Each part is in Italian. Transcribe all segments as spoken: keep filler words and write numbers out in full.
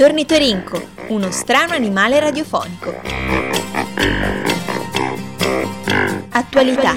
L'ornitorinco, uno strano animale radiofonico. Attualità.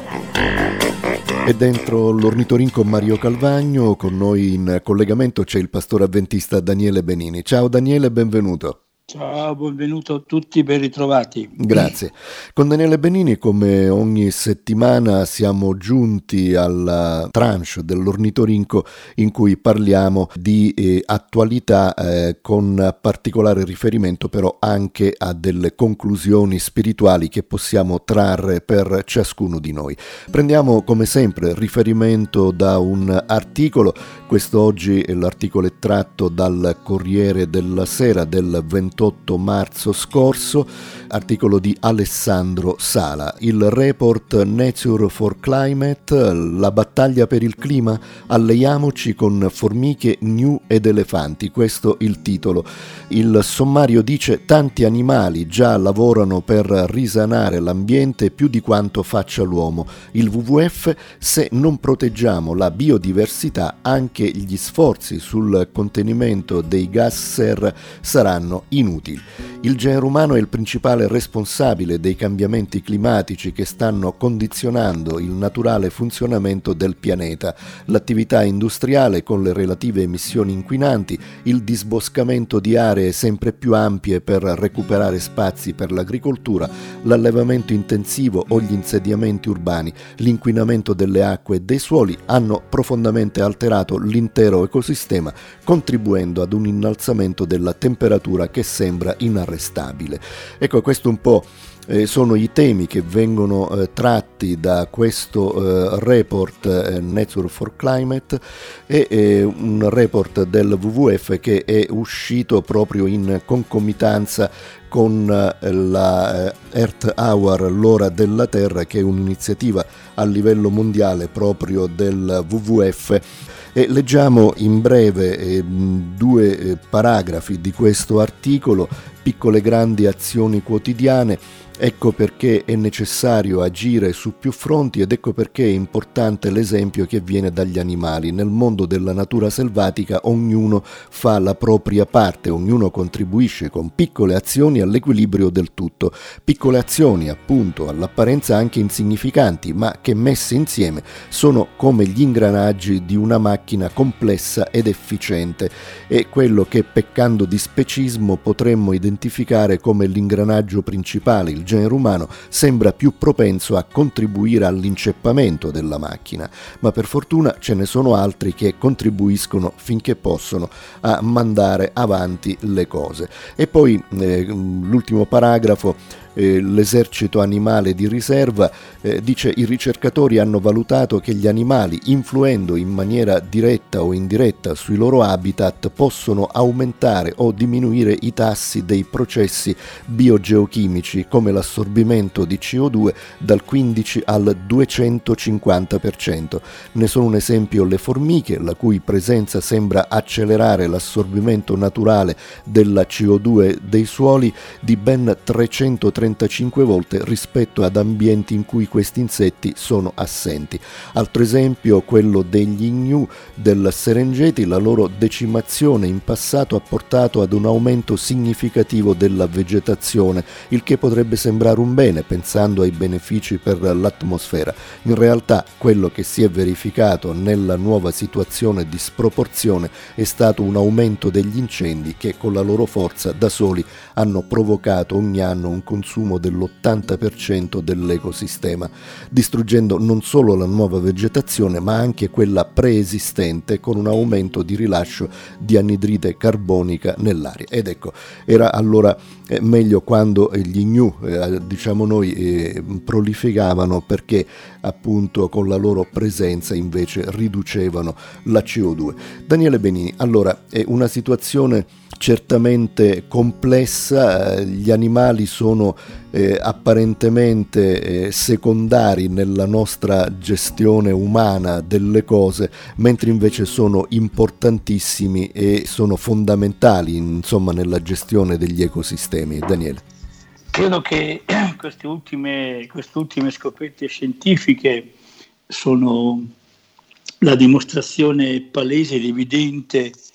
E dentro l'ornitorinco Mario Calvagno, con noi in collegamento c'è il pastore avventista Daniele Benini. Ciao Daniele, benvenuto. Ciao, benvenuto a tutti, ben ritrovati. Grazie. Con Daniele Benini, come ogni settimana, siamo giunti alla tranche dell'ornitorinco in cui parliamo di eh, attualità eh, con particolare riferimento però anche a delle conclusioni spirituali che possiamo trarre per ciascuno di noi. Prendiamo come sempre riferimento da un articolo. Quest'oggi l'articolo è tratto dal Corriere della Sera del ventotto marzo scorso, articolo di Alessandro Sala. Il report Nature for Climate, la battaglia per il clima, alleiamoci con formiche, gnu ed elefanti. Questo il titolo. Il sommario dice: tanti animali già lavorano per risanare l'ambiente più di quanto faccia l'uomo. Il W W F: se non proteggiamo la biodiversità, anche gli sforzi sul contenimento dei gas serra saranno inutili. Il genere umano è il principale responsabile dei cambiamenti climatici che stanno condizionando il naturale funzionamento del pianeta. L'attività industriale con le relative emissioni inquinanti, il disboscamento di aree sempre più ampie per recuperare spazi per l'agricoltura, l'allevamento intensivo o gli insediamenti urbani, l'inquinamento delle acque e dei suoli hanno profondamente alterato l'intero ecosistema, contribuendo ad un innalzamento della temperatura che sembra inarrestabile. Ecco, questo un po' eh, sono i temi che vengono eh, tratti da questo eh, report eh, Nature for Climate, e eh, un report del W W F che è uscito proprio in concomitanza con eh, la eh, Earth Hour, l'ora della Terra, che è un'iniziativa a livello mondiale proprio del W W F. E leggiamo in breve eh, due eh, paragrafi di questo articolo: piccole grandi azioni quotidiane. Ecco perché è necessario agire su più fronti ed ecco perché è importante l'esempio che viene dagli animali. Nel mondo della natura selvatica ognuno fa la propria parte, ognuno contribuisce con piccole azioni all'equilibrio del tutto. Piccole azioni, appunto, all'apparenza anche insignificanti, ma che messe insieme sono come gli ingranaggi di una macchina complessa ed efficiente. È quello che, peccando di specismo, potremmo identificare come l'ingranaggio principale. Il genere umano sembra più propenso a contribuire all'inceppamento della macchina, ma per fortuna ce ne sono altri che contribuiscono finché possono a mandare avanti le cose. E poi eh, l'ultimo paragrafo. Eh, l'esercito animale di riserva eh, dice: i ricercatori hanno valutato che gli animali, influendo in maniera diretta o indiretta sui loro habitat, possono aumentare o diminuire i tassi dei processi biogeochimici come l'assorbimento di C O due dal quindici al duecentocinquanta per cento. Ne sono un esempio le formiche, la cui presenza sembra accelerare l'assorbimento naturale della C O due dei suoli di ben trecentotrentacinque volte rispetto ad ambienti in cui questi insetti sono assenti. Altro esempio, quello degli gnu del Serengeti: la loro decimazione in passato ha portato ad un aumento significativo della vegetazione, il che potrebbe sembrare un bene pensando ai benefici per l'atmosfera. In realtà quello che si è verificato nella nuova situazione di sproporzione è stato un aumento degli incendi che con la loro forza da soli hanno provocato ogni anno un consumo dell'ottanta per cento dell'ecosistema, distruggendo non solo la nuova vegetazione ma anche quella preesistente, con un aumento di rilascio di anidride carbonica nell'aria. Ed ecco, era allora eh, meglio quando gli gnu, eh, diciamo noi, eh, prolificavano, perché appunto con la loro presenza invece riducevano la C O due. Daniele Benini, allora è una situazione certamente complessa, gli animali sono eh, apparentemente eh, secondari nella nostra gestione umana delle cose, mentre invece sono importantissimi e sono fondamentali, insomma, nella gestione degli ecosistemi. Daniele. Credo che queste ultime, queste ultime scoperte scientifiche sono la dimostrazione palese ed evidente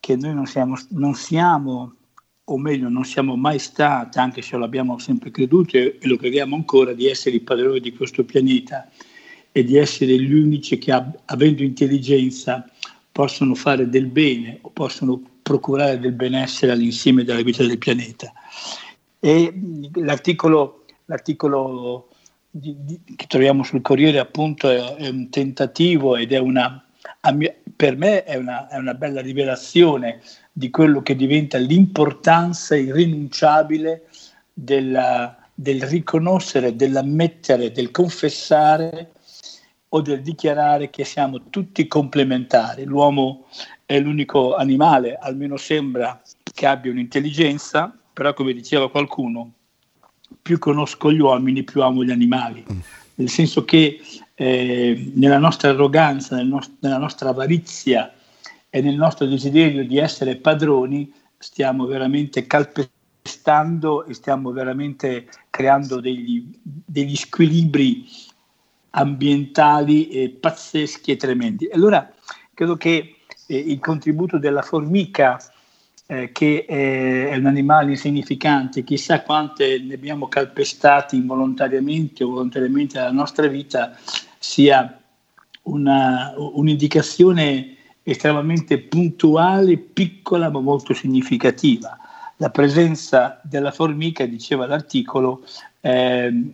che noi non siamo, non siamo, o meglio, non siamo mai stati, anche se lo abbiamo sempre creduto e lo crediamo ancora, di essere i padroni di questo pianeta e di essere gli unici che, avendo intelligenza, possono fare del bene o possono procurare del benessere all'insieme della vita del pianeta. E l'articolo, l'articolo di, di, che troviamo sul Corriere appunto è, è un tentativo ed è una, mia, per me è una, è una bella rivelazione di quello che diventa l'importanza irrinunciabile della, del riconoscere, dell'ammettere, del confessare o del dichiarare che siamo tutti complementari. L'uomo è l'unico animale, almeno sembra, che abbia un'intelligenza, però come diceva qualcuno, più conosco gli uomini, più amo gli animali. Nel senso che eh, nella nostra arroganza, nel nost- nella nostra avarizia e nel nostro desiderio di essere padroni, stiamo veramente calpestando e stiamo veramente creando degli, degli squilibri ambientali eh, pazzeschi e tremendi. Allora credo che eh, il contributo della formica, eh, che è, è un animale insignificante, chissà quante ne abbiamo calpestati involontariamente o volontariamente nella nostra vita, sia una, un'indicazione estremamente puntuale, piccola ma molto significativa. La presenza della formica, diceva l'articolo, eh,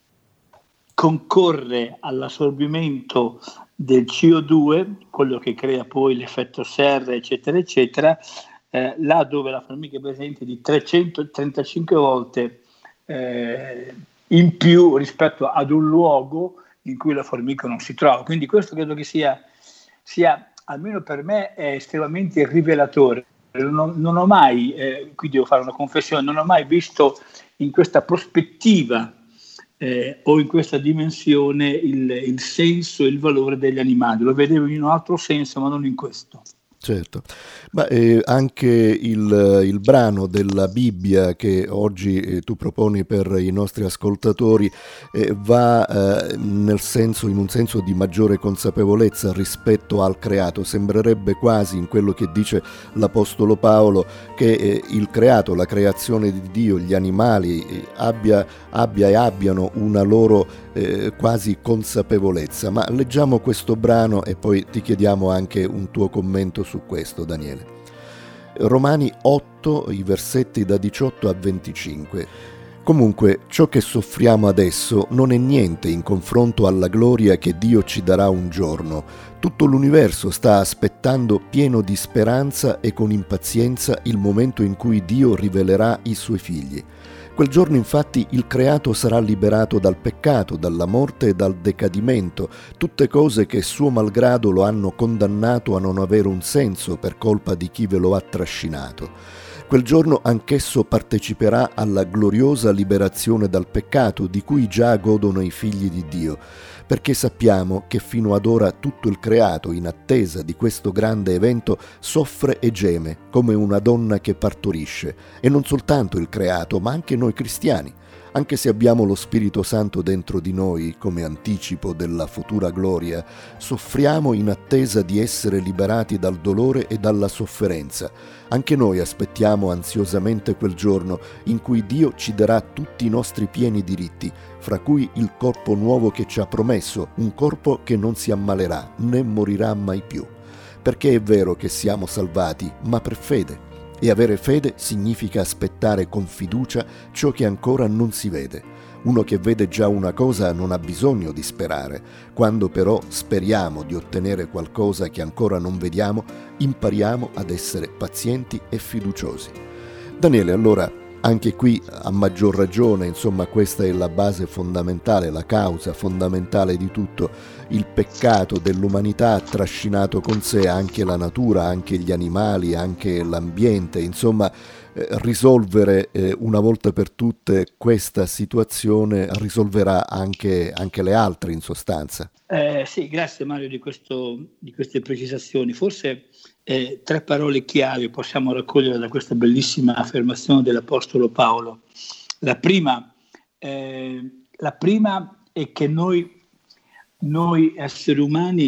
concorre all'assorbimento del C O due, quello che crea poi l'effetto serra, eccetera, eccetera, eh, là dove la formica è presente di trecentotrentacinque volte eh, in più rispetto ad un luogo in cui la formica non si trova. Quindi questo credo che sia, sia almeno per me, è estremamente rivelatore. Non, non ho mai, eh, qui devo fare una confessione, non ho mai visto in questa prospettiva Eh, o in questa dimensione il, il senso e il valore degli animali. Lo vedevo in un altro senso, ma non in questo. Certo, ma eh, anche il, il brano della Bibbia che oggi eh, tu proponi per i nostri ascoltatori eh, va eh, nel senso, in un senso di maggiore consapevolezza rispetto al creato. Sembrerebbe quasi, in quello che dice l'Apostolo Paolo, che eh, il creato, la creazione di Dio, gli animali eh, abbia, abbia e abbiano una loro eh, quasi consapevolezza. Ma leggiamo questo brano e poi ti chiediamo anche un tuo commento su questo, Daniele. Romani otto, i versetti da diciotto a venticinque. Comunque, ciò che soffriamo adesso non è niente in confronto alla gloria che Dio ci darà un giorno. Tutto l'universo sta aspettando pieno di speranza e con impazienza il momento in cui Dio rivelerà i suoi figli. Quel giorno infatti il creato sarà liberato dal peccato, dalla morte e dal decadimento, tutte cose che suo malgrado lo hanno condannato a non avere un senso per colpa di chi ve lo ha trascinato. Quel giorno anch'esso parteciperà alla gloriosa liberazione dal peccato di cui già godono i figli di Dio, perché sappiamo che fino ad ora tutto il creato, in attesa di questo grande evento, soffre e geme come una donna che partorisce, e non soltanto il creato, ma anche noi cristiani. Anche se abbiamo lo Spirito Santo dentro di noi come anticipo della futura gloria, soffriamo in attesa di essere liberati dal dolore e dalla sofferenza. Anche noi aspettiamo ansiosamente quel giorno in cui Dio ci darà tutti i nostri pieni diritti, fra cui il corpo nuovo che ci ha promesso, un corpo che non si ammalerà né morirà mai più. Perché è vero che siamo salvati, ma per fede. E avere fede significa aspettare con fiducia ciò che ancora non si vede. Uno che vede già una cosa non ha bisogno di sperare. Quando però speriamo di ottenere qualcosa che ancora non vediamo, impariamo ad essere pazienti e fiduciosi. Daniele, allora, anche qui a maggior ragione, insomma, questa è la base fondamentale, la causa fondamentale di tutto. Il peccato dell'umanità ha trascinato con sé anche la natura, anche gli animali, anche l'ambiente. Insomma, eh, risolvere eh, una volta per tutte questa situazione risolverà anche, anche le altre, in sostanza. Eh, sì, grazie Mario di, questo, di queste precisazioni. Forse eh, tre parole chiave possiamo raccogliere da questa bellissima affermazione dell'Apostolo Paolo. La prima, eh, la prima è che noi, noi esseri umani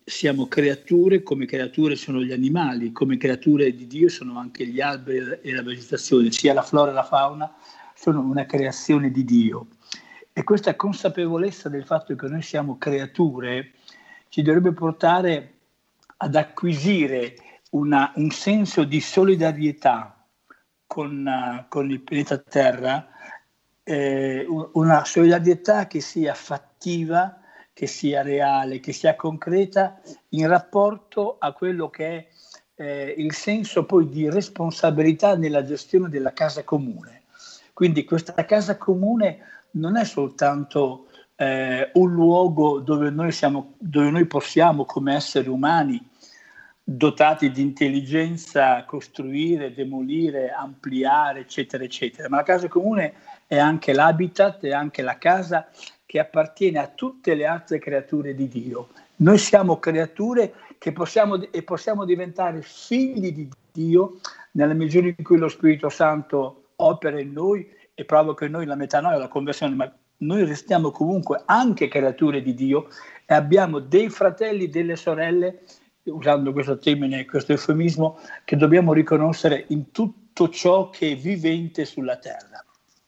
siamo creature, come creature sono gli animali, come creature di Dio sono anche gli alberi e la vegetazione, sia la flora e la fauna sono una creazione di Dio. E questa consapevolezza del fatto che noi siamo creature ci dovrebbe portare ad acquisire una, un senso di solidarietà con, uh, con il pianeta Terra, eh, una solidarietà che sia fattiva, che sia reale, che sia concreta in rapporto a quello che è eh, il senso poi di responsabilità nella gestione della casa comune. Quindi questa casa comune non è soltanto eh, un luogo dove noi, siamo, dove noi possiamo come esseri umani dotati di intelligenza costruire, demolire, ampliare, eccetera, eccetera, ma la casa comune è anche l'habitat, è anche la casa che appartiene a tutte le altre creature di Dio. Noi siamo creature che possiamo, e possiamo diventare figli di Dio nella misura in cui lo Spirito Santo opera in noi e provoca in noi la metanoia, la conversione, ma noi restiamo comunque anche creature di Dio e abbiamo dei fratelli, delle sorelle, usando questo termine, questo eufemismo, che dobbiamo riconoscere in tutto ciò che è vivente sulla terra.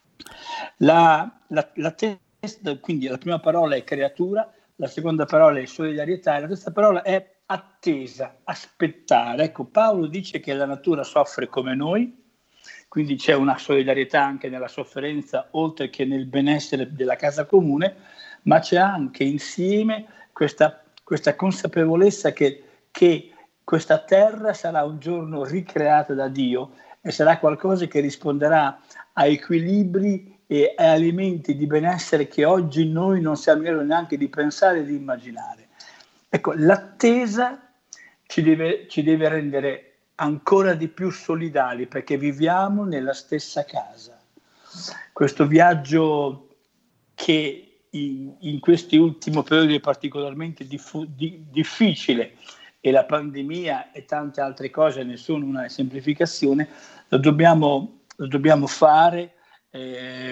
La, la, la Quindi la prima parola è creatura, la seconda parola è solidarietà e la terza parola è attesa, aspettare. Ecco, Paolo dice che la natura soffre come noi, quindi c'è una solidarietà anche nella sofferenza, oltre che nel benessere della casa comune, ma c'è anche insieme questa, questa consapevolezza che, che questa terra sarà un giorno ricreata da Dio e sarà qualcosa che risponderà a equilibri e elementi di benessere che oggi noi non siamo in grado neanche di pensare e di immaginare. Ecco, l'attesa ci deve, ci deve rendere ancora di più solidali perché viviamo nella stessa casa. Questo viaggio che in, in questi ultimi periodi è particolarmente diffu- di, difficile e la pandemia e tante altre cose ne sono una semplificazione, lo dobbiamo, lo dobbiamo fare Eh,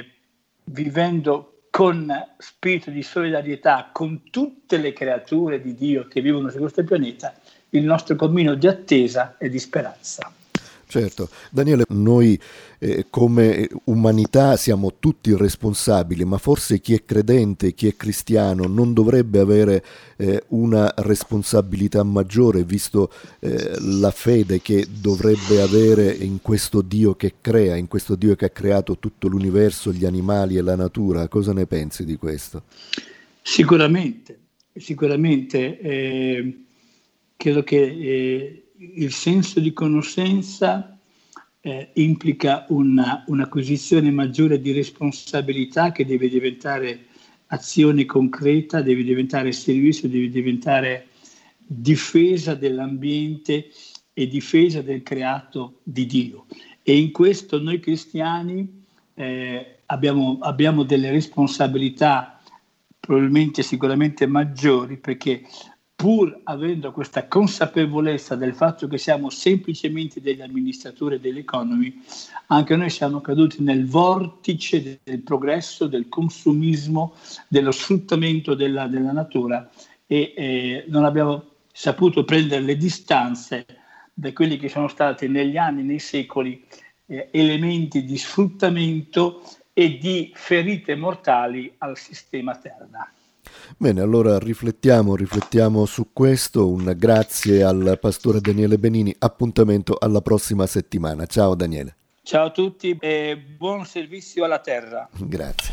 vivendo con spirito di solidarietà con tutte le creature di Dio che vivono su questo pianeta, il nostro cammino di attesa e di speranza. Certo, Daniele, noi eh, come umanità siamo tutti responsabili, ma forse chi è credente, chi è cristiano non dovrebbe avere eh, una responsabilità maggiore, visto eh, la fede che dovrebbe avere in questo Dio che crea, in questo Dio che ha creato tutto l'universo, gli animali e la natura. Cosa ne pensi di questo? Sicuramente, sicuramente eh, credo che eh, il senso di conoscenza eh, implica una, un'acquisizione maggiore di responsabilità che deve diventare azione concreta, deve diventare servizio, deve diventare difesa dell'ambiente e difesa del creato di Dio. E in questo noi cristiani eh, abbiamo, abbiamo delle responsabilità probabilmente sicuramente maggiori, perché pur avendo questa consapevolezza del fatto che siamo semplicemente degli amministratori dell'economy, anche noi siamo caduti nel vortice del progresso, del consumismo, dello sfruttamento della, della natura e eh, non abbiamo saputo prendere le distanze da quelli che sono stati negli anni, nei secoli, eh, elementi di sfruttamento e di ferite mortali al sistema terra. Bene, allora riflettiamo, riflettiamo su questo. Un grazie al pastore Daniele Benini. Appuntamento alla prossima settimana. Ciao Daniele. Ciao a tutti e buon servizio alla terra. Grazie.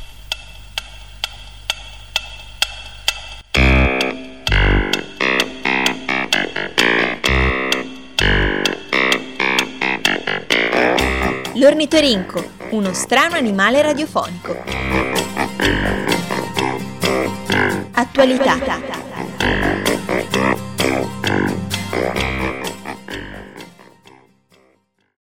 L'ornitorinco, uno strano animale radiofonico. Attualità.